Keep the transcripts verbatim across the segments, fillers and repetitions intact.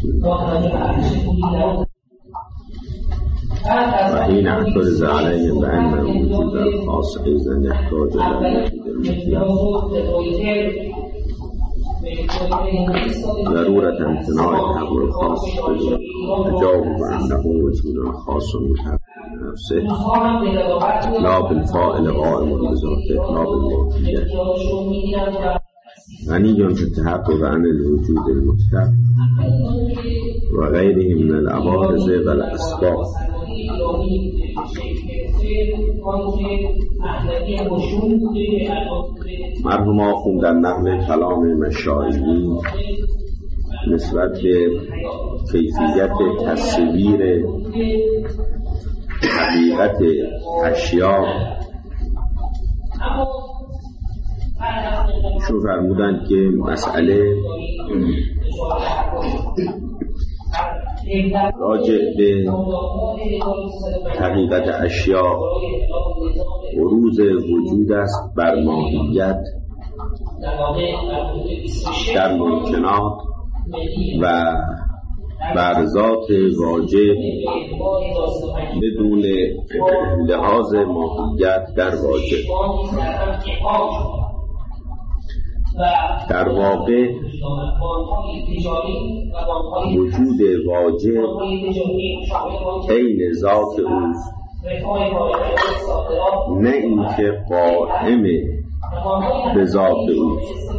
بسم الله. وحين اعترض عليهم بأن الوجود الخاص أيضا يحتاج إلى الوجود المطلق ضرورة امتناع الحق الخاص أجاب بأنه وجود خاص متحقق بنفسه لا بالفاعل قائم بذاته لا بالماهية غني في التحقق عن الوجود المطلق وغيره من العوارض والأسباب. مرحوم آخوند در نقل کلام مشایعی نسبت به کیفیت تصویر حقیقت اشیاء شو فرمودند که مسئله راجع به حقیقت اشیاء عروض وجود است بر ماهیت در ممکنات و بر ذات واجب بدون لحاظ ماهیت در واجب. در واقع وجود واجب عین ذات اوست، نه اینکه قائم به ذات اوست.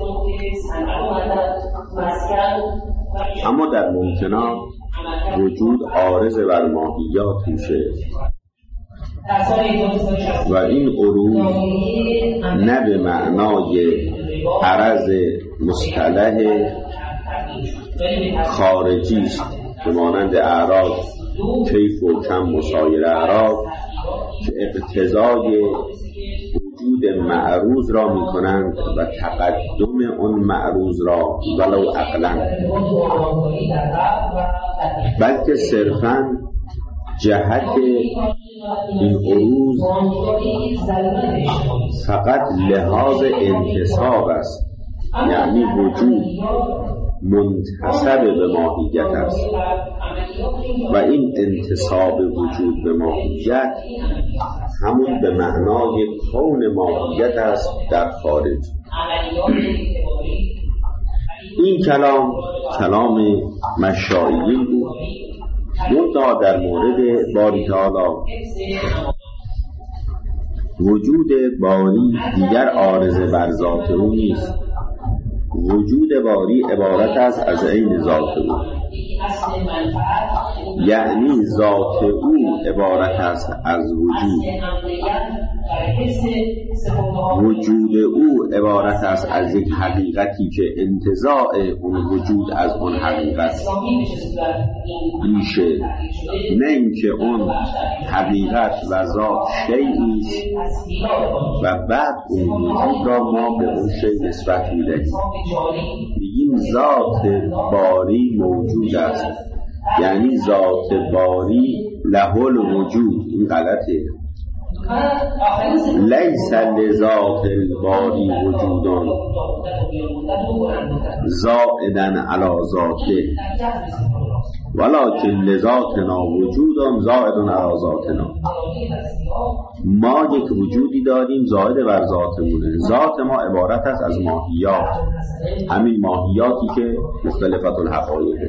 اما در ممکنات وجود عارض بر ماهیات میشه و این عروض نه به معنای عرض مصطلح خارجی است که مانند اعراض کیف و کم و سایر اعراض که اقتضای وجود معروض را می کنند و تقدم اون معروض را ولو عقلا، بلکه صرفاً جهت این عروض فقط لحاظ انتصاب است، یعنی وجود منتسب به ماهیت است و این انتساب وجود به ماهیت همون به معنای کون ماهیت است در خارج. این کلام کلام مشایعی بود، منتها در مورد باری تعالی وجود باری دیگر عارض بر ذات او نیست. وجود باری عبارت است از عین ذات او، یعنی ذات او عبارت است از وجود. وجود او عبارت است از یک حقیقتی که انتزاع اون وجود از اون حقیقت میشه، نه اینکه اون حقیقت و ذات شیئی است و بعد اون وجود را ما به اون شیء نسبت میدهیم. میگیم ذات باری موجود است، یعنی ذات باری له الوجود. این غلطه. لیس لذات الباری وجودان زائدن علی ذاته ولکن لذاتنا وجودان زائدن علی ذاتنا. ما یک وجودی داریم زائد بر ذاتمونه. ذات ما عبارت است از ماهیات، همین ماهیاتی که مختلفت الحقایقه.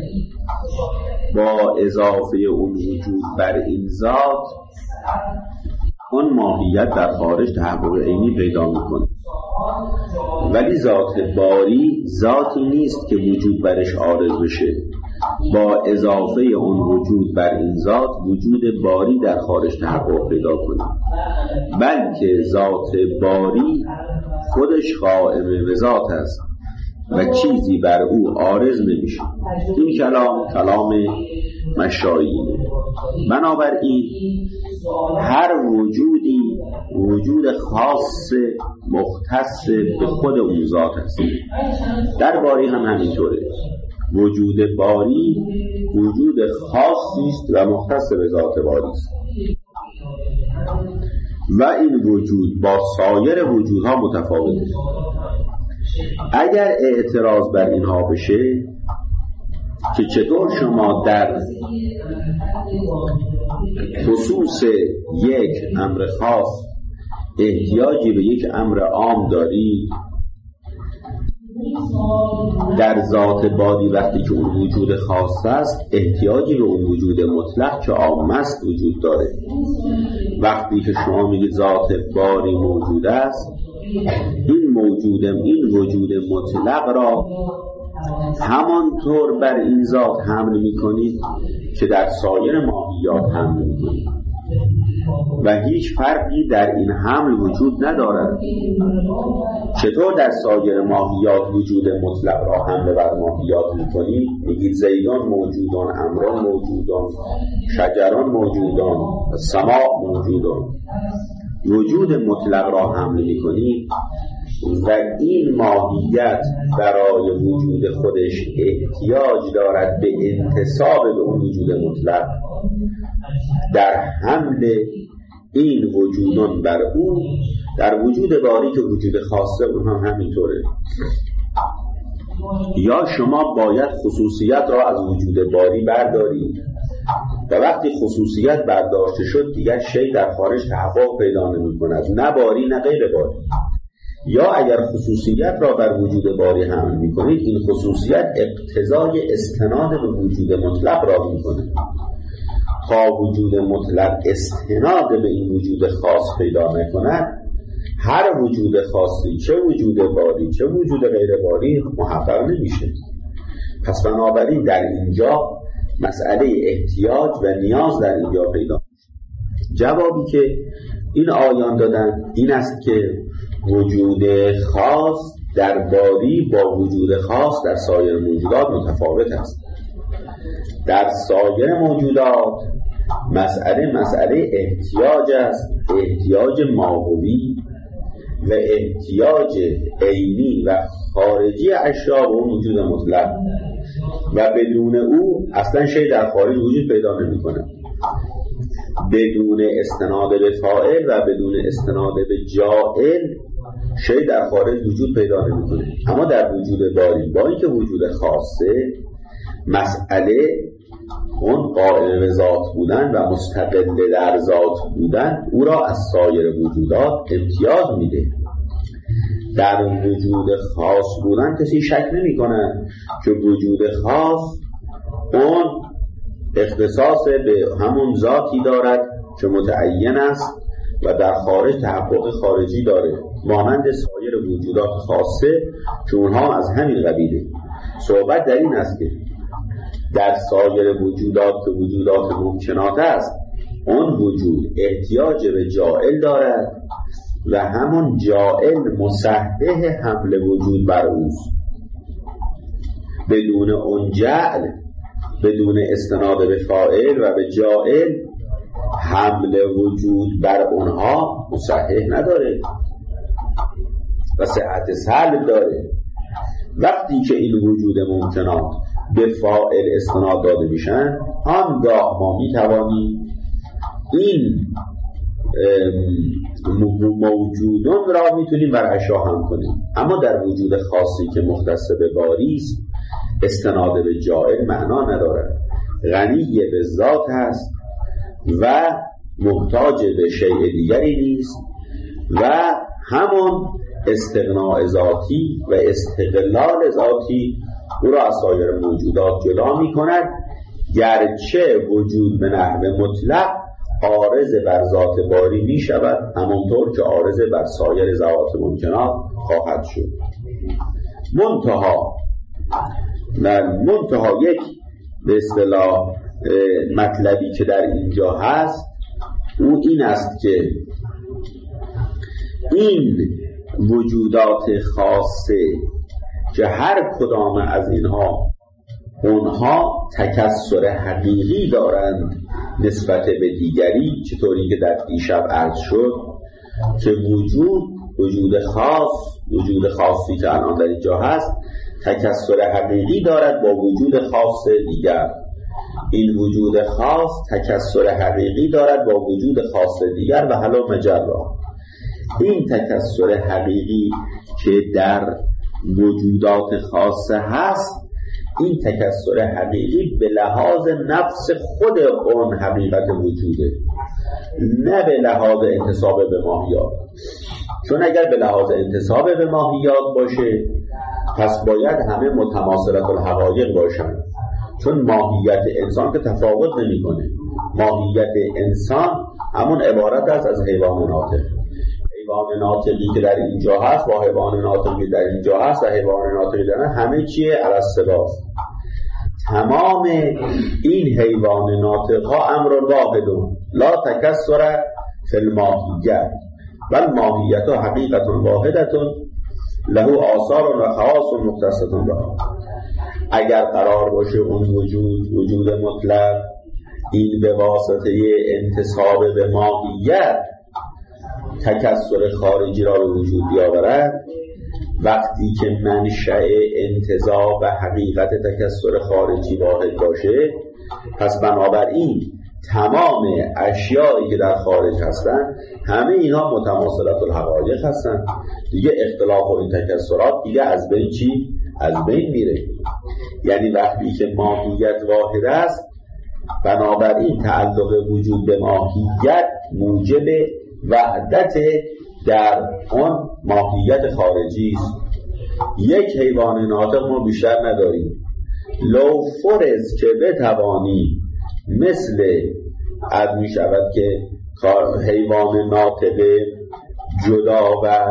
با اضافه اون وجود بر این ذات، اون ماهیت در خارج تحقق عینی پیدا میکنه. ولی ذات باری ذاتی نیست که وجود برش عارض بشه. با اضافه اون وجود بر این ذات، وجود باری در خارج تحقق پیدا کنه، بلکه ذات باری خودش قائم به ذات است و چیزی بر او عارض نمیشه. این کلام کلام مشایعی. بنابراین هر وجودی وجود خاص مختص به خود اون ذات است. در باری هم همینطوره. وجود باری وجود خاصی است و مختص به ذات باری است و این وجود با سایر وجودها متفاوته. اگر اعتراض بر اینها بشه که چطور شما در خصوص یک امر خاص احتیاجی به یک امر عام دارید، در ذات باری وقتی که اون وجود خاص است احتیاجی به اون وجود مطلق که عام است وجود داره. وقتی که شما میگید ذات باری موجود است، این موجود این وجود مطلق را همانطور بر این ذات حمل میکنید که در سایر ماهیات حمل میکنید و هیچ فرقی در این حمل وجود ندارد. چطور در سایر ماهیات وجود مطلق را حمل بر ماهیات میکنید؟ میگید زیدان موجودان، امران موجودان، شجران موجودان، سماع موجودان. وجود مطلق را حمل میکنید و این ماهیت برای وجود خودش احتیاج دارد به انتساب به اون وجود مطلق. در حمل این وجودان بر او، در وجود باری که وجود خاصه اون هم همینطوره. یا شما باید خصوصیت را از وجود باری بردارید و وقتی خصوصیت برداشته شد دیگر شی در خارج تحقق پیدا نمی کند، نه باری نه غیر باری. یا اگر خصوصیت را بر وجود باری حمل می کنید، این خصوصیت اقتضای استناد به وجود مطلق را می کند. تا وجود مطلق استناد به این وجود خاص پیدا نکند، هر وجود خاصی چه وجود باری چه وجود غیر باری محقق نمیشه. پس بنابراین در اینجا مسئله احتیاج و نیاز در اینجا پیدا میشه. جوابی که این آیان دادن این است که وجود خاص در باری با وجود خاص در سایر موجودات متفاوت است. در سایر موجودات مسئله مسئله احتیاج است، احتیاج ماهوی و احتیاج عینی و خارجی اشیا به اون وجود مطلق و بدون او اصلا شی در خارج وجود پیدا نمی‌کنه. بدون استناد به فاعل و بدون استناد به جاعل شی در خارج وجود پیدا نمی‌کنه. اما در وجود باری با اینکه وجود خاصه، مسئله اون قائم به ذات بودن و مستقل در ذات بودن او را از سایر وجودات امتیاز میده. در وجود خاص بودن کسی شک نمی کنه که وجود خاص اون اختصاص به همون ذاتی دارد که متعین است و در خارج تحقق خارجی داره، مانند سایر وجودات خاصه که اونها از همین قبیله. صحبت در این است که در سایر وجودات که وجودات ممکنات است، اون وجود احتیاج به جاعل دارد و همون جاعل مصحح حمل وجود بر اوست. بدون اون جعل، بدون استناد به فاعل و به جاعل، حمل وجود بر اونها مصحح نداره و صحت سلب داره. وقتی که این وجود ممکنات به فاعل استناد داده میشن، آنگاه ما میتوانیم این موجودون را میتونیم بر اشیا هم کنیم. اما در وجود خاصی که مختص به باری است، استناد به جاعل معنا ندارد. غنی به ذات هست و محتاج به شیء دیگری نیست و همون استغناء ذاتی و استقلال ذاتی او را از سایر موجودات جدا می کند، گرچه وجود به نحو مطلق عارض بر ذات باری می شود، همانطور که عارض بر سایر ذوات ممکنات خواهد شد. منتها منتها یک به اصطلاح مطلبی که در اینجا هست او این است که این وجودات خاصه که هر کدام از اینها اونها تکثر حقیقی دارند نسبت به دیگری، چطوری که در دیشب عرض شد که وجود وجود خاص وجود خاصی که الان در اینجا هست تکثر حقیقی دارد با وجود خاص دیگر. این وجود خاص تکثر حقیقی دارد با وجود خاص دیگر و حالا مجرا. این تکثر حقیقی که در وجودات خاصه هست، این تکثر حقیقی به لحاظ نفس خود اون حقیقت وجوده، نه به لحاظ انتساب به ماهیات. چون اگر به لحاظ انتساب به ماهیات باشه پس باید همه متماثلت الحقایق باشن، چون ماهیت انسان که تفاوت نمی کنه. ماهیت انسان همون عبارت است از حیوان ناطق. حیوان ناطقی که در اینجا هست با حیوان ناطقی در اینجا هست و حیوان ناطقی در اینجا همه چیه علی الصواست. تمام این حیوان ناطق ها امر واحد لا تکثر فی الماهیت و الماهیت حقیقت واحدت له آثار و خواص مختصة بها. اگر قرار باشه اون وجود وجود مطلق این به واسطه انتساب به ماهیت تکثر خارجی را به وجود بیاورد، وقتی که منشأ انتزاع و حقیقت تکثر خارجی واحد باشه پس بنابراین تمام اشیایی که در خارج هستن همه اینها متماثلت الحقایق هستن دیگه. اختلاف و این تکثرات دیگه از بین چی؟ از بین میره. یعنی وقتی که ماهیت واحد است بنابراین تعلق وجود به ماهیت موجب وحدت در اون ماهیت خارجی است. یک حیوان ناطق ما بیشتر نداریم. لو فرض که بتوانی مثل از می شود که حیوان ناطق جدا و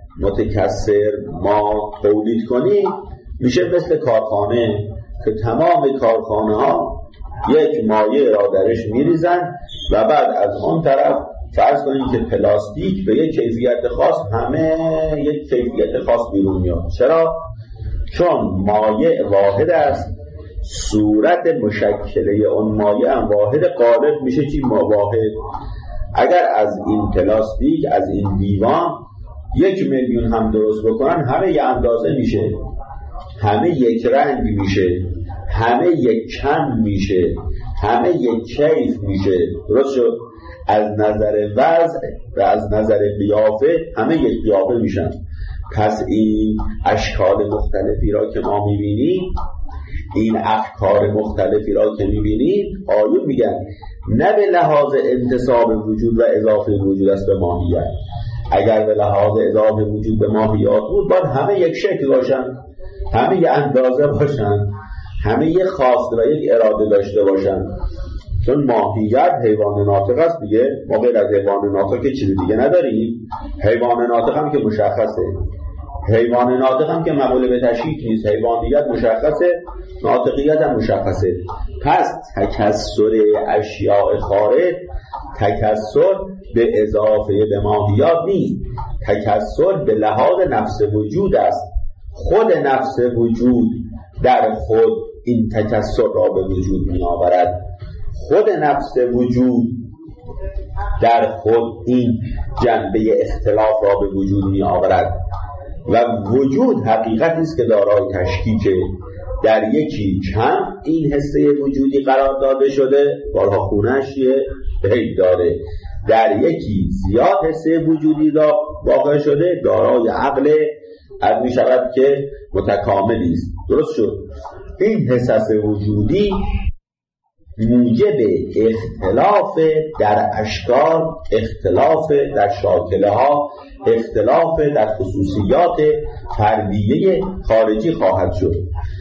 متکثر ما تولید کنیم، میشه مثل کارخانه که تمام کارخانه ها یک مایع را درش میریزن و بعد از اون طرف فرض کنیم که پلاستیک به یک کیفیت خاص همه یک کیفیت خاص بیرون میاد. چرا؟ چون مایع واحد است، صورت مشکله اون مایع هم واحد، قالب میشه چی؟ ما واحد. اگر از این پلاستیک از این دیوان یک میلیون هم درست بکنن همه یه اندازه میشه، همه یک رنگ میشه، همه یک کم میشه، همه یک کیف میشه. درست شد؟ از نظر وضع و از نظر قیافه همه یک قیافه میشن. پس این اشکال مختلفی را که ما میبینیم، این افکار مختلفی را که میبینیم، آیون میگن نه به لحاظ انتساب وجود و اضافه وجود است به ماهیت. اگر به لحاظ اضافه وجود به ماهیات بود باید همه یک شکل باشن، همه یک اندازه باشن، همه یک خواست و یک اراده داشته باشن. چون ماهیت حیوان ناطق است دیگه. ما غیر از حیوان ناطق که چیز دیگه نداریم. حیوان ناطق هم که مشخصه، حیوان ناطق هم که مقوله به تشکیک نیست. حیوانیت مشخصه، ناطقیت هم مشخصه. پس تکثر اشیاء خارج تکثر به اضافه به ماهیات نیست، تکثر به لحاظ نفس وجود است. خود نفس وجود در خود این تکثر را به وجود می آورد. خود نفس وجود در خود این جنبه اختلاف را به وجود می آورد و وجود حقیقتی است که دارای تشکیکه. در یکی کم این حسه وجودی قرار داده شده، بارها خونش یه عیب داره. در یکی زیاد حسه وجودی واقع شده، دارای عقل از می شود که متکاملی است. درست شد؟ این حسس وجودی موجب اختلاف در اشکال، اختلاف در شاکله ها، اختلاف در خصوصیات فردیه خارجی خواهد شد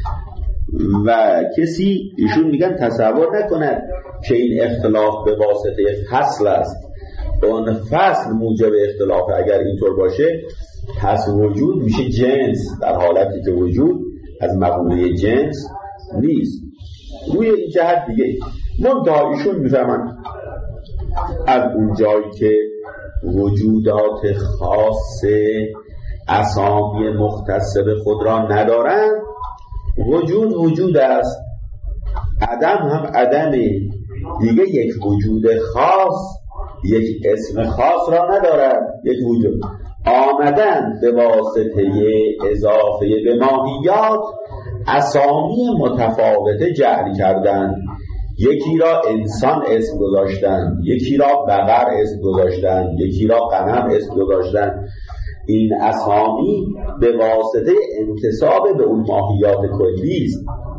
و کسی ایشون میگن تصور نکند که این اختلاف به واسطه فصل است. اون فصل موجب اختلاف. اگر اینطور باشه پس وجود میشه جنس، در حالتی که وجود از مقوله جنس نیست. روی این جهت دیگه منتها ایشون میفهمن از اون جایی که وجودات خاص اسامی مختص به خود را ندارن، وجود وجود است، عدم هم عدم دیگه. یک وجود خاص یک اسم خاص را ندارد. یک وجود آمدن به واسطه اضافه به ماهیات اسامی متفاوته جعل کردن. یکی را انسان اسم گذاشتن، یکی را بقر اسم گذاشتن، یکی را غنم اسم گذاشتن. این اسامی به واسطه انتساب به اون ماهیات کلی است.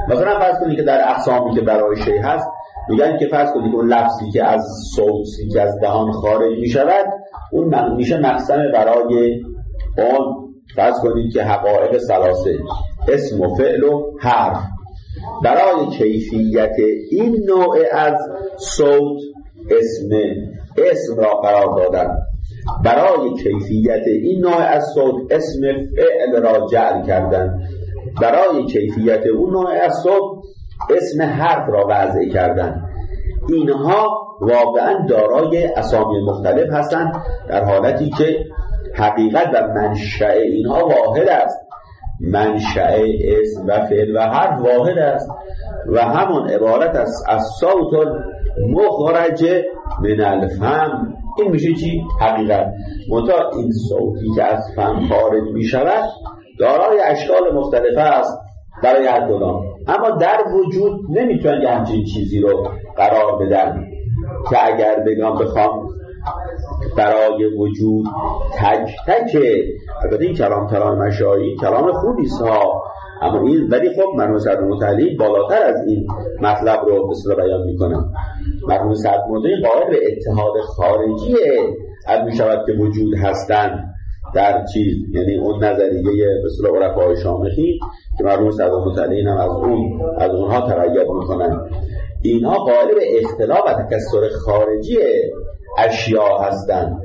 مثلا فرض کنید که در اقسامی که برای شی هست میگن که فرض کنید اون لفظی که از صوتی که از دهان خارج میشود اون میشه مقسم برای اون. فرض کنید که حقایق ثلاثه اسم و فعل و حرف برای کیفیت این نوع از صوت اسم اسم را قرار دادن، برای کیفیت این نوع از صوت اسم فعل را جعل کردن، برای کیفیت اون نوع از صوت اسم حرف را وضع کردن. اینها واقعا دارای اسامی مختلف هستند در حالتی که حقیقت و منشأ اینها واحد است. منشأ اسم و فعل و حرف واحد است و همون عبارت است از صوت مخرج من الفم. این میشه چی؟ حقیقت. منتها این صوتی که از فم خارج میشود دارای اشکال مختلف است برای هر کدام، اما در وجود نمیتونن یه همچین چیزی رو قرار بدن که اگر بگم بخوام برای وجود تک تک، البته این کلام کلام مشایی کلام خوبی است ها، اما این ولی خب مرحوم سعد مطلعی بالاتر از این مطلب رو به اصطلاح بیان میکنه. مرحوم سعد مطلعی قائل به اتحاد خارجی از میشود که وجود هستند در چیز، یعنی اون نظریه به اصطلاح عرفای شامخی که مرحوم سعد مطلعی هم از اون از اونها تبعیت میکنن. اینها قائل به اختلاف و تکثر خارجی اشیاء هستند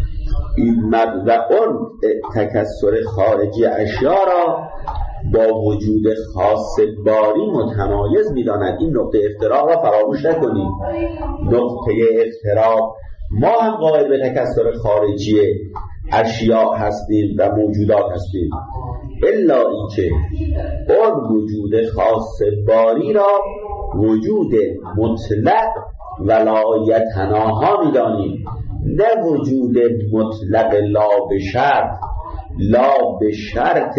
و اون تکثر خارجی اشیاء را با وجود خاص باری متمایز می‌داند. این نقطه افتراق را فراموش نکنید. نقطه افتراق ما هم قائل به تکثر خارجی اشیاء هستیم و موجودات هستیم، الا اینکه اون وجود خاص باری را وجود مطلق ولایتناها می‌دانیم، نه وجود مطلق لا به شرط، لا به شرط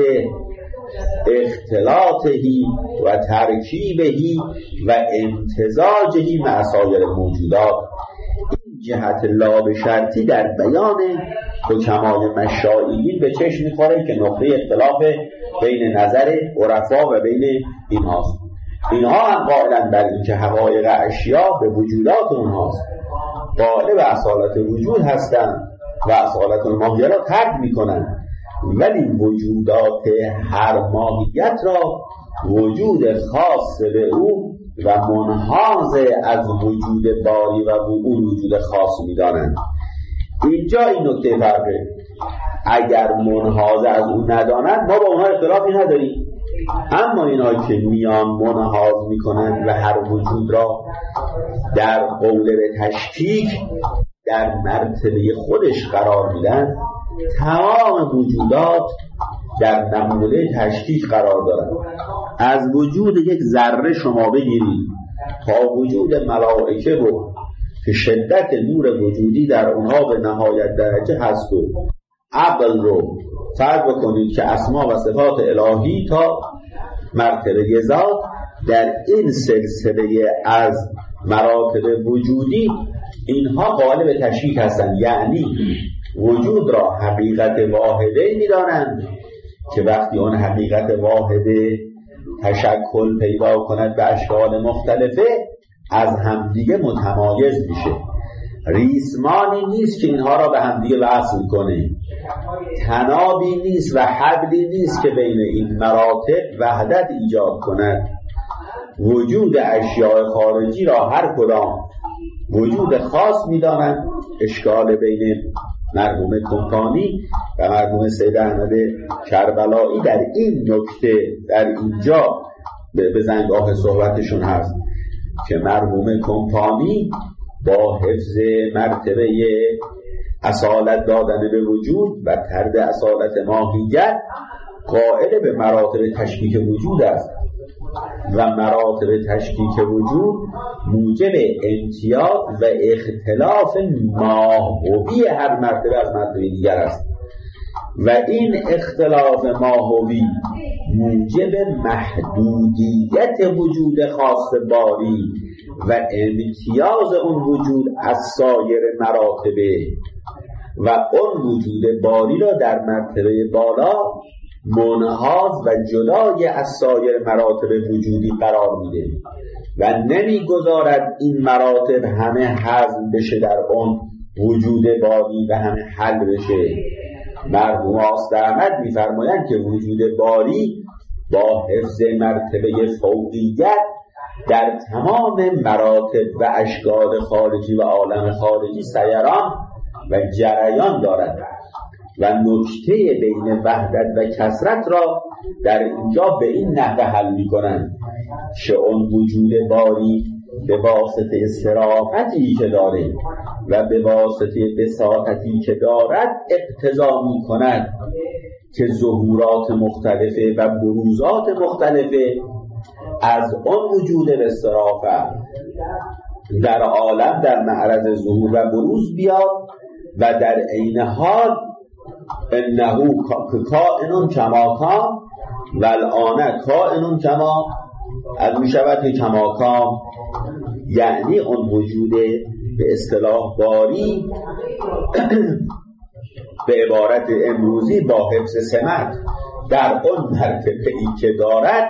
اختلاطهی و ترکیبهی و امتزاجهی مع سایر موجودات. این جهت لا به شرطی در بیان حکمای مشایعی به چشم می‌خوره که نقطه اختلاف بین نظر عرفا و بین اینهاست. اینها هم قائلن بر این که حقایق اشیاء به وجودات اونهاست، قائل به اصالت وجود هستند و اصالت الماهیه را ترک میکنن، ولی وجودات هر ماهیت را وجود خاص به او و منحاز از وجود باری و اون وجود خاص میدانند. اینجا این نکته فرقه. اگر منحاز از اون ندانند ما با اونها اختلافی نداریم، اما اینا که میان منحاز میکنند و هر وجود را در قوله به تشکیک در مرتبه خودش قرار میدن، تمام وجودات در نمونه تشکیک قرار دارند. از وجود یک ذره شما بگیرید تا وجود ملائکه و که شدت نور وجودی در اونها به نهایت درجه هست و عقل رو فرض بکنید که اسما و صفات الهی تا مرتبه ذات در این سلسله از مراتب وجودی اینها قائل به تشکیک هستند، یعنی وجود را حقیقت واحده می‌دانند که وقتی اون حقیقت واحده تشکل پیدا کند به اشکال مختلفه از همدیگه متمایز میشه. ریسمانی نیست که اینها را به همدیگه وصل کنه، تنابی نیست و حبلی نیست که بین این مراتب وحدت ایجاد کند. وجود اشیاء خارجی را هر کدام وجود خاص می‌دانند. اشکال بین مرحوم کنفانی و مرحوم سید احمد کربلایی در این نکته در اینجا به زنگاه صحبتشون هست که مرحوم کنفانی با حفظ مرتبه اصالت دادن به وجود و ترد اصالت ماهیت قائل به مراتب تشکیک وجود است و مراتب تشکیک وجود موجب امتیاز و اختلاف ماهوی هر مرتبه از مرتبه دیگر است و این اختلاف ماهوی موجب محدودیت وجود خاص باری و امتیاز اون وجود از سایر مراتبه و اون وجود باری را در مرتبه بالا منحاز و جدای از سایر مراتب وجودی قرار میده و نمیگذارد این مراتب همه هضم بشه در اون وجود باری و همه حل بشه. مرحوم آست احمد میفرمایند که وجود باری با حفظ مرتبه فوقیت در تمام مراتب و اشکال خارجی و عالم خارجی سیران و جریان دارد و نکته بین وحدت و کثرت را در اینجا به این نحو حل می‌کنند که اون وجود باری به واسطه صرافتی که داره و به واسطه بساطتی که دارد اقتضا می‌کند که ظهورات مختلفه و بروزات مختلفه از اون وجود به صرافت در عالم در معرض ظهور و بروز بیاد و در عین حال انه کائن کما کان و الان کائن کما از می شود که کما کان، یعنی اون وجود به اصطلاح باری به عبارت امروزی با حفظ سمت در اون مرتبه‌ای که دارد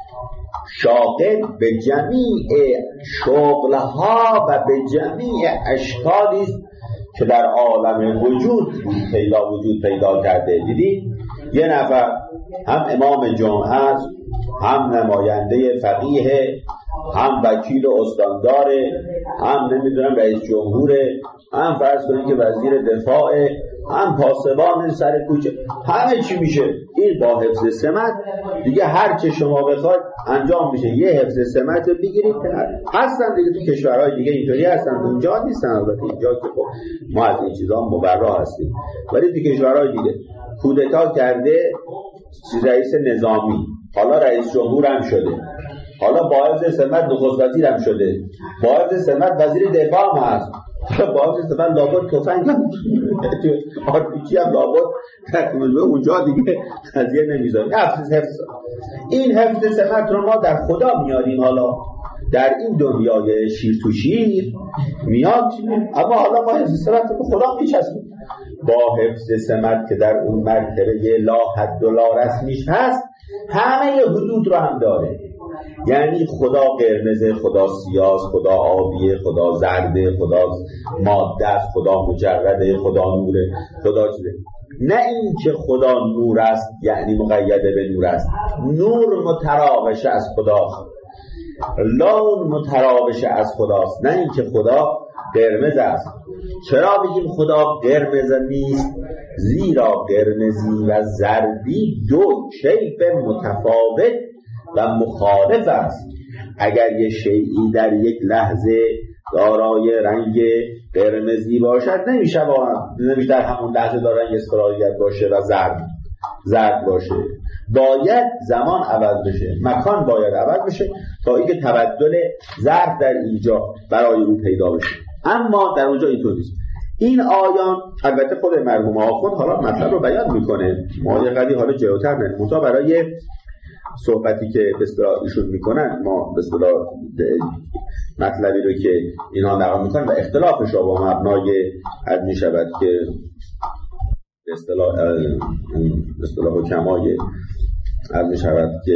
شاغل به جمیع شغلها و به جمیع اشکالی که در عالم وجود پیدا وجود پیدا کرده. دیدی یه نفر هم امام جمعه است، هم نماینده فقیه، هم وکیل و استانداره، هم نمیدونم رئیس جمهوره، هم فرض کنید که وزیر دفاع، هم پاسبان سر کوچه، همه چی میشه. این با حفظ سمت دیگه هر چه شما بخواید انجام میشه. یه حفظ سمت رو بگیرید هستن دیگه تو کشورهای دیگه اینطوری هستن، اونجا نیستن. البته اینجا که خب ما از این چیزا مبرا هستیم، ولی تو کشورهای دیگه کودتا کرده رئیس نظامی، حالا رئیس جمهور هم شده، حالا با حفظ سمت نخست وزیر هم شده، با حفظ سمت وزیر دفاع هم هست، با حفظ سمت لابد تفنگ هم آرپیچی هم لابد تکمیل به اونجا دیگه قضیه نمیذاریم. حفظ حفظ این حفظ سمت رو ما در خدا میاریم، حالا در این دنیای شیر تو شیر میاد، اما حالا ما حفظ سمت رو خدا میچسبیم. با حفظ سمت که در اون مرتبه لا حد و لا رسمیش هست، همه حدود رو هم داره. یعنی خدا قرمزه، خدا سیاه، خدا آبیه، خدا زرده، خدا ماده است، خدا مجرده، خدا نوره، خدا چیزه. نه این که خدا نور است یعنی مقیده به نور است، نور متراوش از خداست، لون متراوش از خداست، نه این که خدا قرمز است. چرا بگیم خدا قرمز نیست؟ زیرا قرمزی و زردی دو شیء متفاوت و مخالف است. اگر یه شیئی در یک لحظه دارای رنگ قرمزی باشد، نمیشه نمیشه در همون لحظه دارای اسفراریت باشه و زرد زرد باشه. باید زمان عوض بشه، مکان باید عوض بشه تا اینکه تبدل ظرف در اینجا برای اون پیدا بشه. اما در اونجا اینطور نیست. این آیان البته خود مرحوم آخوند حالا مطلب رو بیان میکنه، ما یه قدری حالا جلوتر نریم تا برای صحبتی که به اصطلاح ایشون میکنن ما به اصطلاح مطلبی رو که اینا نقل میکنن و اختلافش رو با مبنای حد میشود که به اصطلاح به اصطلاح حکمای حد میشود که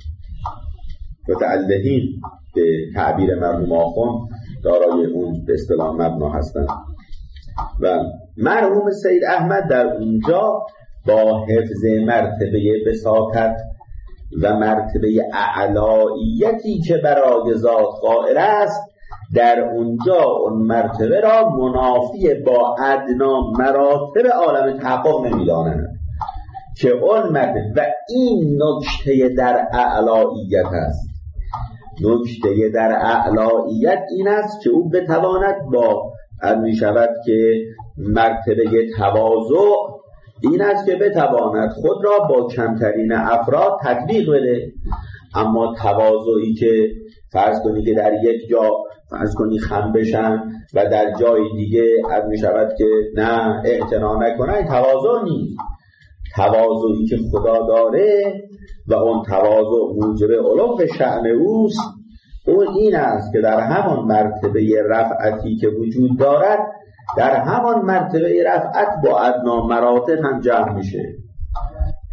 متعلقین به تعبیر مرحوم آخوند دارای اون به اصطلاح مبنا هستند. و مرحوم سید احمد در اونجا با حفظ مرتبه بساطت و مرتبه اعلاییتی که برای ذات قائل است، در اونجا اون مرتبه را منافی با ادنا مراتب عالم تحقق نمی‌دانند که اون مرتبه و این نکته در اعلاییت است. نکته در اعلاییت این است که او بتواند با می شود که مرتبه تواضع این است که بتواند خود را با کمترین افراد تطبیق بده. اما تواضعی که فرض کنی که در یک جا فرض کنی خم بشن و در جای دیگه از می شود که نه اعتنا نکنن، تواضع نیست. تواضعی که خدا داره و اون تواضع موجب علو شأن اوست، اون این است که در همان مرتبه رفعتی که وجود دارد، در همان مرتبه رفعت با ادنا مراتب هم جمع میشه.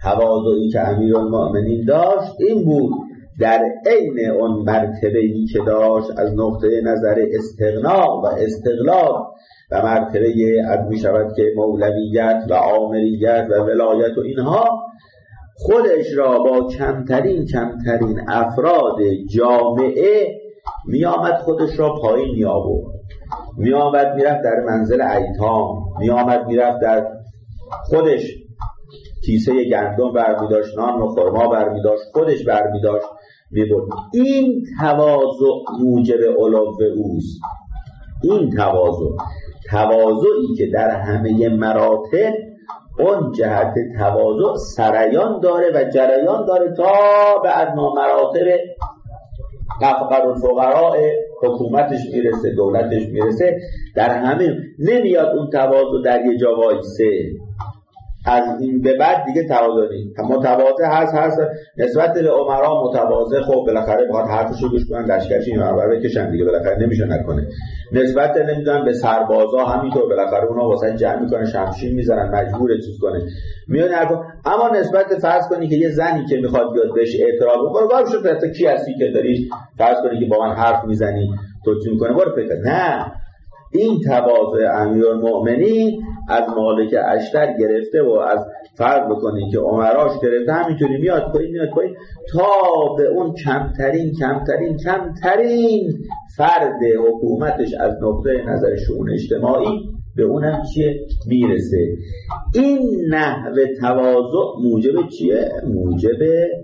تواضعی که امیرالمؤمنین داشت این بود در عین اون مرتبه‌ای که داشت از نقطه نظر استغنا و استقلال و مرتبه از می شود که مولویت و آمریت و ولایت و اینها، خودش را با کمترین کمترین افراد جامعه می آمد خودش را پایین می آورد، می آمد می رفت در منزل ایتام، می آمد می رفت در خودش کیسه گندم برمی داشت، نان و خرما برمی داشت، خودش برمی داشت می برد. این تواضع موجب علو اوست. این تواضع تواضعی که در همه مراتب اون جهت تواضع سریان داره و جریان داره تا به ادنا مراتب فقر الفقراء حکومتش میرسه، دولتش میرسه. در همه نمیاد اون تواضع در یه جا وایسه. از این به بعد دیگه تواضع نیست. متواضع هست هست نسبت به امرا متواضع، خب بالاخره باید حرفشو گوش کنن، لشکرش این منور بکشن دیگه، بالاخره نمیشه نکنه. نسبت نمیدونم به سربازا همینطور، بالاخره اونا واسه جمع میکنن، شمشیر میزنن، مجبوره چیز کنه، میاد حرفا. اما نسبت فرض کنی که یه زنی که میخواد بیاد بهش اعتراض بکنه، برو شو تو کی هستی که داری فرض کنی که با من حرف میزنی تو چی میکنه، برو فکر. نه، این تواضع امیرالمؤمنین از مالک اشتر گرفته و از فرض بکنید که عمراش گرفته، همینطوری میاد پایین میاد پایین تا به اون کمترین کمترین کمترین فرد حکومتش از نقطه نظر شؤون اجتماعی به اونم چیه میرسه. این نحو تواضع موجب چیه؟ موجب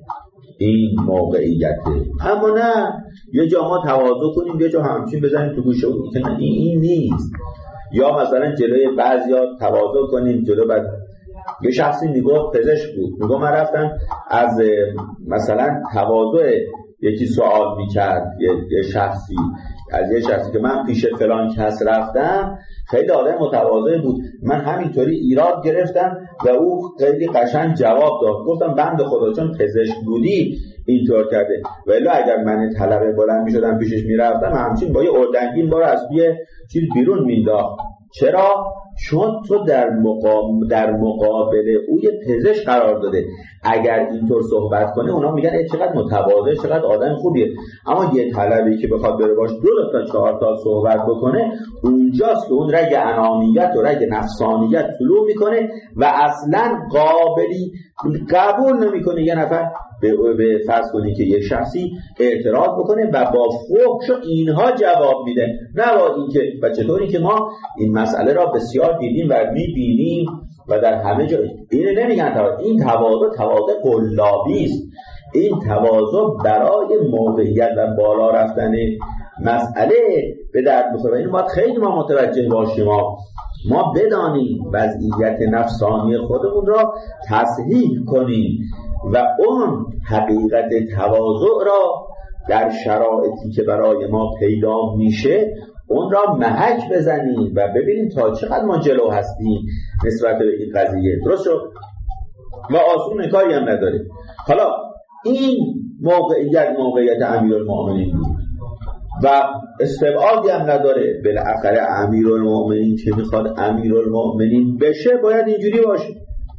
این موقعیته. اما نه یه جا ما تواضع کنیم، یه جا همچین بزنیم تو گوشه اون، که این, این نیست. یا مثلا جلوی بعضیا تواضع کنیم، جلو بعد یه شخصی میگفت پزشک بود، میگفت من رفتم از مثلا تواضع یکی سوال میکرد، یه, یه شخصی از یه شخصی که من پیش فلان کس رفتم، خیلی آدم متواضع بود، من همینطوری ایراد گرفتم و او خیلی قشنگ جواب داد. گفتم بنده خدا چون پزشک بودی اینطور کرده، ولی اگر من طلبه بلند میشدم پیشش میرفتم همچین با یه اردنگین بار از توی چیز بیرون مینداخت. چرا؟ چون تو در مقابل در مقابل او یه پزشک قرار داده. اگر اینطور صحبت کنه اونا میگن ای چقدر متواضع، چقدر آدم خوبیه. اما یه طلبی که بخواد بره باش دو تا چهار تا صحبت بکنه، اونجاست که اون رگ انانیت و رگ نفسانیت طلوع میکنه و اصلا قابلی قبول نمیکنه یه نفر به فرض کنی که یک شخصی اعتراض بکنه و با فحش و اینها جواب میده. نه با اینکه و چطوری که ما این مسئله را بسیار دیدیم و میبینیم و در همه جا اینو نمیگن تواضع. این تواضع تواضع قلابی است. این تواضع برای موقعیت و بالا رفتن مسئله به درد بخوره. این باید خیلی ما متوجه باشیم، ما ما بدانیم وضعیت نفسانی خودمون را تصحیح کنیم و اون حقیقت تواضع را در شرایطی که برای ما پیدا میشه اون را محک بزنیم و ببینیم تا چقدر ما جلو هستیم نسبت به این قضیه. درست شد؟ و آسون کاری هم نداره. حالا این موقعیت موقعیت امیرالمؤمنین بود و استبعادی هم نداره. بالاخره امیرالمؤمنین که میخواد امیرالمؤمنین بشه باید اینجوری باشه.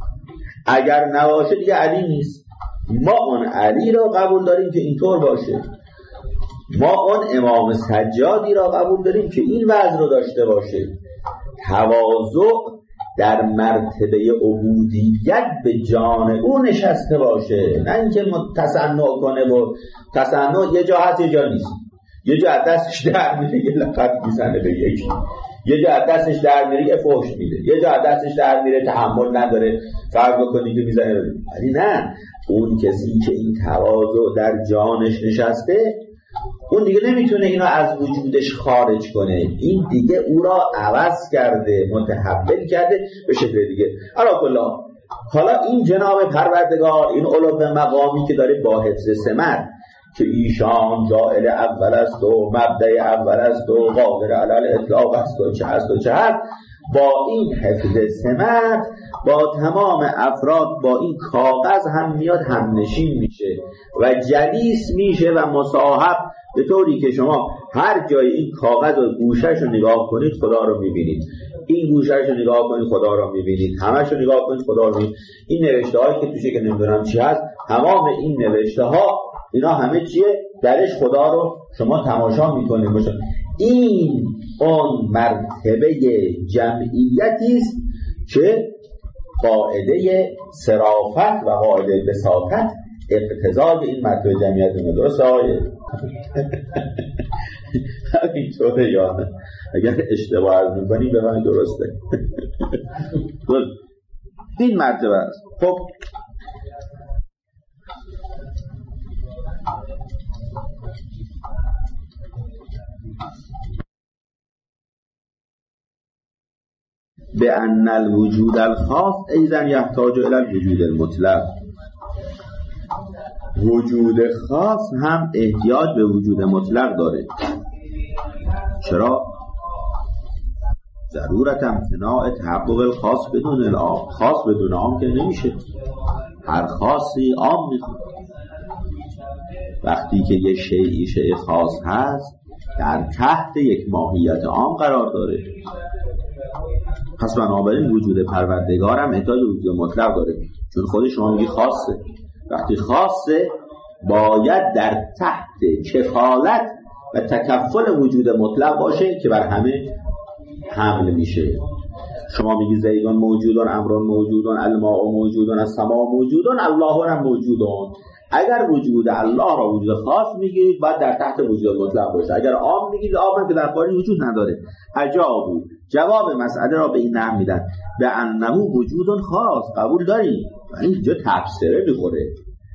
اگر نباشه دیگه علی نیست. ما اون علی را قبول داریم که اینطور باشه، ما اون امام سجادی را قبول داریم که این وضع رو داشته باشه. تواضع در مرتبه عبودیت به جان او نشسته باشه، نه اینکه تصنع کنه و تصنع یه جا هست یه جا نیست. یه جا دستش در میره یه لقب میزنه به یکی، یه جا دستش در میره یه فحش میده، یه جا دستش در میره تحمل نداره فرض کنی که میزنه. ولی نه، اون کسی که این تواضع در جانش نشسته اون دیگه نمیتونه اینو از وجودش خارج کنه. این دیگه او را عوض کرده، متحول کرده به شکل دیگه. علاکالله حالا این جناب پروردگار این علو مقامی که داره با حفظ سمت که ایشان جائل اول است و مبدأ اول است و قادر علی الاطلاق است و چه است و چه است، با این حفظ سمت با تمام افراد با این کاغذ هم میاد هم نشین میشه و جلیس میشه و مصاحب به طوری که شما هر جای این کاغذ و گوشه‌ش رو نگاه کنید خدا رو می‌بینید، این گوشه‌ش رو نگاه کنید خدا رو می‌بینید، همه‌ش رو نگاه کنید خدا رو می‌بینید. این نوشته‌هایی که توشه که نمیدونم چی هست، تمام این نوشته‌ها اینا همه چیه؟ درش خدا رو شما تماشا می‌کنید. باشه این اون مرتبه جمعیتی است که قاعده صرافت و قاعده بساطت اقتضای این مرتبه جمعیت اونه. درسته آیه؟ همینطوره یا نه؟ اگر اشتباه عرض میکنیم به من درسته. این مرتبه است. خب به ان الوجود الخاص ایضا یحتاج الی الوجود المطلق. وجود خاص هم احتیاج به وجود مطلق داره. چرا؟ ضرورت امتناع تحقق الخاص بدون العام. خاص بدون عام که نمیشه، هر خاصی عام میخواد. وقتی که یک شیئی شیء خاص هست در تحت یک ماهیت عام قرار داره، پس بنابراین وجود پروردگار هم احتیاج به وجود مطلق داره، چون خود شما میگی خاصه. وقتی خاصه باید در تحت کفالت و تکفل وجود مطلق باشه که بر همه حمل میشه. شما میگی زیدان موجودان، امران موجودان، الماء موجودان، السماء موجودان، الله هم موجودان. اگر وجود الله را وجود خاص میگیرید باید در تحت وجود مطلق باشه. اگر عام میگیرید عام که در باری وجود نداره. اجابو جواب مسئله را به این نحو میدن به انه وجود خاص. قبول دارید؟ اینجا تفسیره میخوره.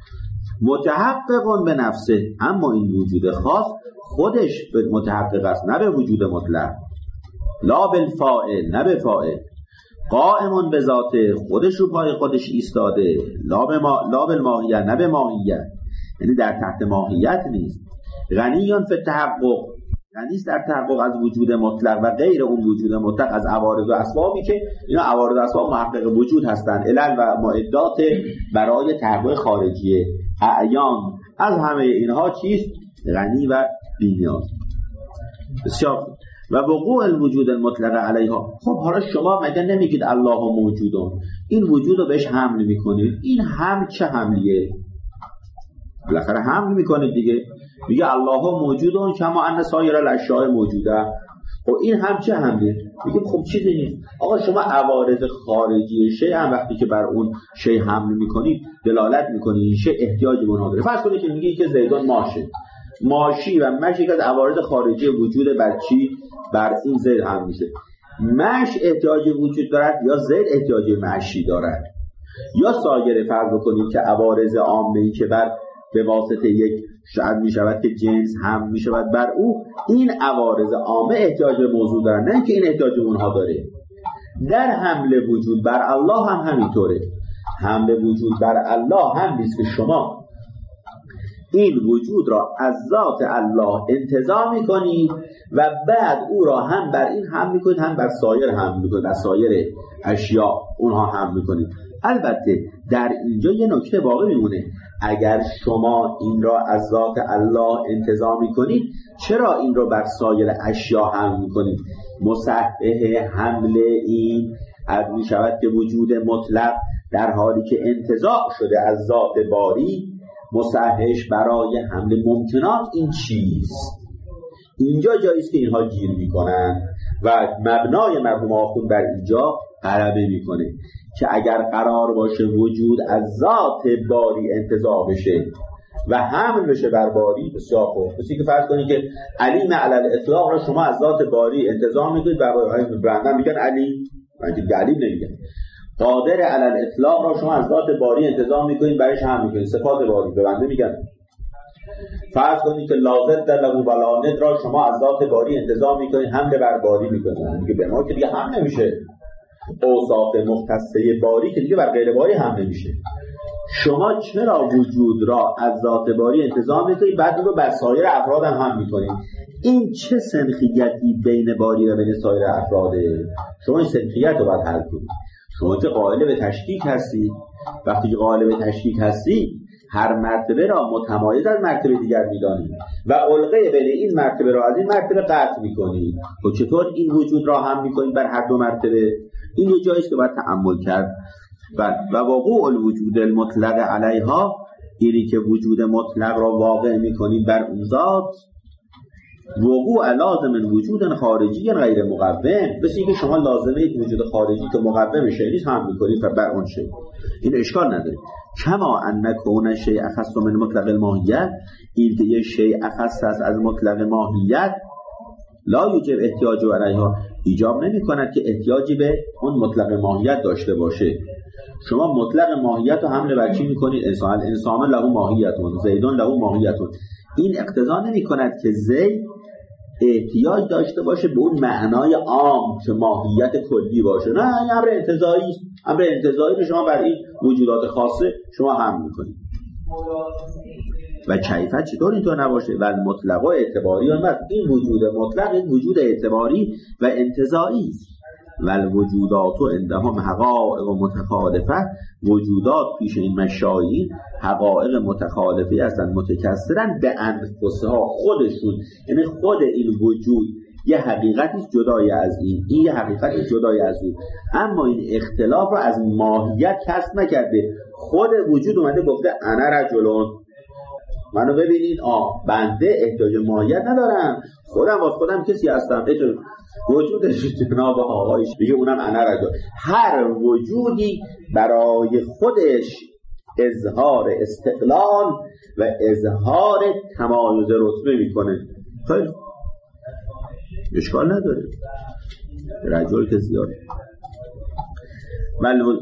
متحقق به نفسه، اما این وجود خاص خودش به متحقق است، نه به وجود مطلق. لا بالفاعل، نه به فاعل. قائمون به ذاته، خودش رو پای خودش ایستاده. لا به ما... لا بالماهیت، نه به ماهیت، یعنی در تحت ماهیت نیست. غنیون فی التحقق، غنیست در تحقق از وجود مطلق و غیر اون وجود مطلق از عوارض و اسبابی که اینا عوارض و اسباب محقق وجود هستند. علل و معدات برای تحقق خارجیه. اعیان از همه اینها چیست؟ غنی و بی‌نیاز. بسیار و وقوع الوجود المطلق علیها. خب حالا شما مگه نمیگید الله موجودون، این وجود رو بهش حمل میکنید؟ این حمل چه حملیه؟ بالاخره حمل میکنید دیگه. میگه الله موجودون کما ان سایر الاشیاء موجوده. خب این هم چه حملیه؟ میگه خب چیزی نیست. آقا شما عوارض خارجی شیء هم وقتی که بر اون شیء حمل میکنید دلالت میکنید این شیء احتیاج به اونها داره. فرض کنید که میگه که زیدان ماشه، ماشی و مش یک از عوارض خارجی وجود بر چی؟ بر این زید هم میشه. مش احتیاج وجود دارد یا زید احتیاج معشی دارد؟ یا سایر فرض بکنید که عوارض عامه‌ای که بر به واسطه یک شاید میشود که جنس هم میشود بر او، این عوارض عامه احتیاج به موضوع دارن، نه که این احتیاج به اونها داره. در حمل وجود بر الله هم همینطوره. حمل وجود بر الله هم نیست که شما این وجود را از ذات الله انتزاع میکنید و بعد او را هم بر این هم میکنید هم بر سایر هم میکنید، بر سایر اشیاء اونها هم میکنید. البته در اینجا یه نکته باقی میمونه. اگر شما این را از ذات الله انتزاع میکنید، چرا این را بر سایر اشیاء هم میکنید؟ مصحح حمل این از میشود که وجود مطلق در حالی که انتزاع شده از ذات باری، مصححش برای حمل ممکنات این چیست. اینجا جاییست که اینها گیر میکنن و مبنای مرحوم آخوند بر اینجا غلبه میکنه که اگر قرار باشه وجود از ذات باری انتزاع بشه و حمل بشه بر باری، بسیار خوب. مثل که فرض کنید که علیم علی الاطلاق را شما از ذات باری انتزاع میکنید، برندن میگن علی، من که علیم نمیگن. قادر علی الاطلاق را شما از ذات باری انتزاع میکنید، برایش هم میکنید، صفات باری به بنده میگن. فرض کنید که لازم در لغو بلاند را شما از ذات باری انتزاع میکنید، حمل بر باری میکنید، میگه به ما که دیگه هم نمیشه. اوصاف مختصه باری که دیگه بر غیر باری هم نمیشه. شما چرا وجود را از ذات باری انتزاع میکنید بعد اون رو بر سایر افراد هم هم میکنید؟ این چه سنخیتی بین باری و بین سایر افراده؟ شما این سنخیت رو باید حل کنید. شما که قائل به تشکیک هستی، وقتی که قائل به تشکیک هستی هر مرتبه را متمایز از مرتبه دیگر می‌دانیم و علقه بین این مرتبه را از این مرتبه قطع می‌کنیم. و چطور این وجود را هم می‌کنیم بر هر دو مرتبه؟ این یه جاییست که باید تأمل کرد. و و وقوع الوجود المطلق علیها، اینی که وجود مطلق را واقع می‌کنیم بر اون ذات، وقوع لازم وجود خارجی غیر مقوم، مثل اینکه شما لازمه یک وجود خارجی که مقوم شیء نیست هم می‌کنید بر اون شیء. این اشکال نداره. کما ان کون شیء اخص من مطلق الماهیت، این که یک شیء اخص است از مطلق ماهیت، لا یوجب احتیاج علیها، ایجاب نمی‌کند که احتیاجی به اون مطلق ماهیت داشته باشه. شما مطلق ماهیت رو حمل بر چی می‌کنید؟ انسان انسان له ماهیتون، زیدون له ماهیتون. این اقتضا نمی‌کند که زید احتیاج داشته باشه به اون معنای عام که ماهیت کلی باشه. نه، این امر انتزاعی است. امر انتزاعی رو شما بر این وجودات خاصه شما هم میکنید. و کیفیت چطور اینطور نباشه؟ و المطلق و اعتباری، این وجود مطلق این وجود اعتباری و انتزاعی است. و الوجودات عندهم حقائق متخالفه، وجودات پیش این مشایین حقایق متخالفه هستند، متکثرن به انفسها، خودشون، یعنی خود این وجود یه حقیقتی جدای از این، این یه حقیقتی جدای از اون، اما این اختلاف رو از ماهیت کسب نکرده. خود وجود اومده گفته انا رجلون، منو ببینید، آه بنده احتیاج ماهیت ندارم، خودم واسه خودم کسی هستم. وجودش جناب آقایش میگه اونم انا رجل. هر وجودی برای خودش اظهار استقلال و اظهار تمایز رتبه میکنه. خیلی اشکال نداره، رجل که زیاده. ملون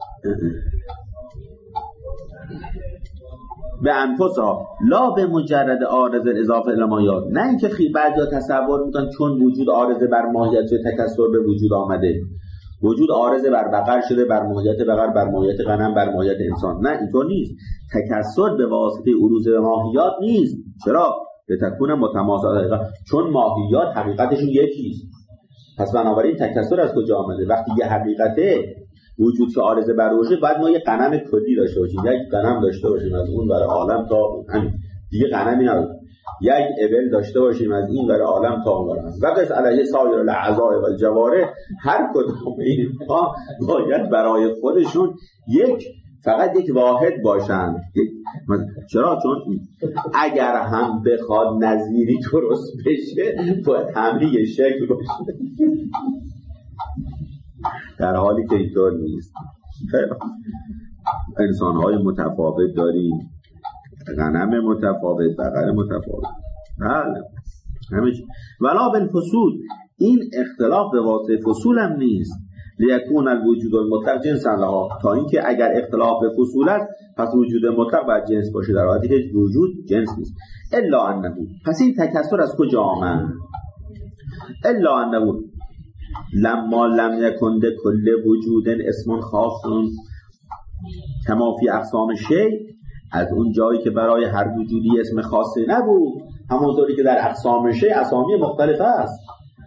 به انفسها لا به مجرد عارض اضافه الی ماهیات، نه اینکه خیلی بعضیا تصور میکنن چون وجود عارض بر ماهیت چه تکثر به وجود آمده، وجود عارض بر بقر شده بر ماهیت بقر، بر ماهیت غنم، بر ماهیت انسان. نه، اینطور نیست. تکثر به واسطه عروض به ماهیات نیست. چرا؟ به تکون متماثل حقیقت، چون ماهیات حقیقتشون یکیست. پس بنابراین تکثر از کجا آمده؟ وقتی یه حقیقته وجود که عارض بر روشه، بعد ما یه غنم کلی داشته باشیم، یک غنم داشته باشیم از اون برای عالم تا همین دیگه غنمی نداریم، یک ابل داشته باشیم از این برای عالم تا اون برای و قص علیه سایر الاعضاء و الجوارح، هر کدوم اینها باید برای خودشون یک فقط یک واحد باشند. چرا؟ چون اگر هم بخواد نظیری درست بشه باید همه یه شکل باشه، در حالی که اینطور نیست. انسان‌های متفاوت داریم، غنم متفاوت، بقر متفاوت، بله همه چی. ولا بالفصول، این اختلاف به واسطه فصول هم نیست. لیکون الوجود المطلق جنسا لها، تا اینکه اگر اختلاف به فصول است پس وجود مطلق باید جنس باشه، در حالی که وجود جنس نیست. الا انه، پس این تکثر از کجا آمد؟ الا انه لما لم یکن کل وجود اسم خاص کما فی اقسام شیء، از اون جایی که برای هر وجودی اسم خاصی نبود، همونطوری که در اقسام شیء اسامی مختلف است.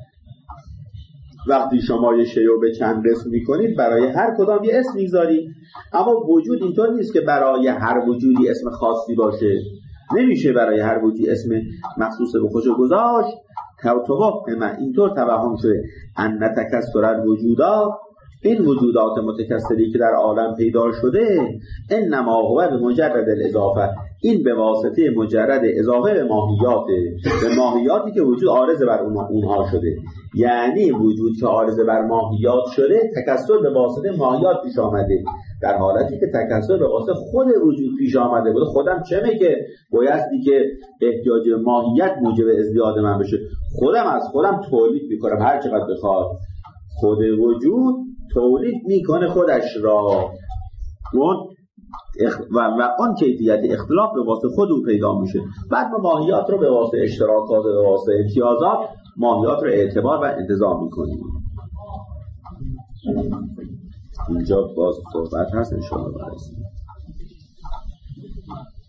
وقتی شما یه شیء رو به چند قسم می‌کنید برای هر کدام یه اسم می‌ذارید، اما وجود اینطور نیست که برای هر وجودی اسم خاصی باشه. نمیشه برای هر وجودی اسم مخصوص به خودش گذاشت. توهم اینطور توهم شده ان تکثر الوجودات، این وجودات متکثری که در عالم پیدا شده، انما هو به مجرد الاضافه، این به واسطه مجرد اضافه به ماهیات، به ماهیاتی که وجود عارض بر اونها شده. یعنی وجود که عارض بر ماهیات شده تکثر به واسطه ماهیات پیش آمده، در حالتی که تکثر به واسطه خود وجود پیش آمده بود. خودم چه میگه بایستی که احتیاج ماهیت موجب ازدیاد من بشه، خودم از خودم تولید میکنم هر چقدر بخواد. خود وجود تولید میکنه خودش را اون و و آن کیفیت اختلاف به واسطه خود او پیدا میشه. بعد ما ماهیات رو به واسطه اشتراکات، به واسطه امتیازات، ماهیات رو اعتبار و انتظام میکنیم. اینجا باز صحبت هست انشاءالله.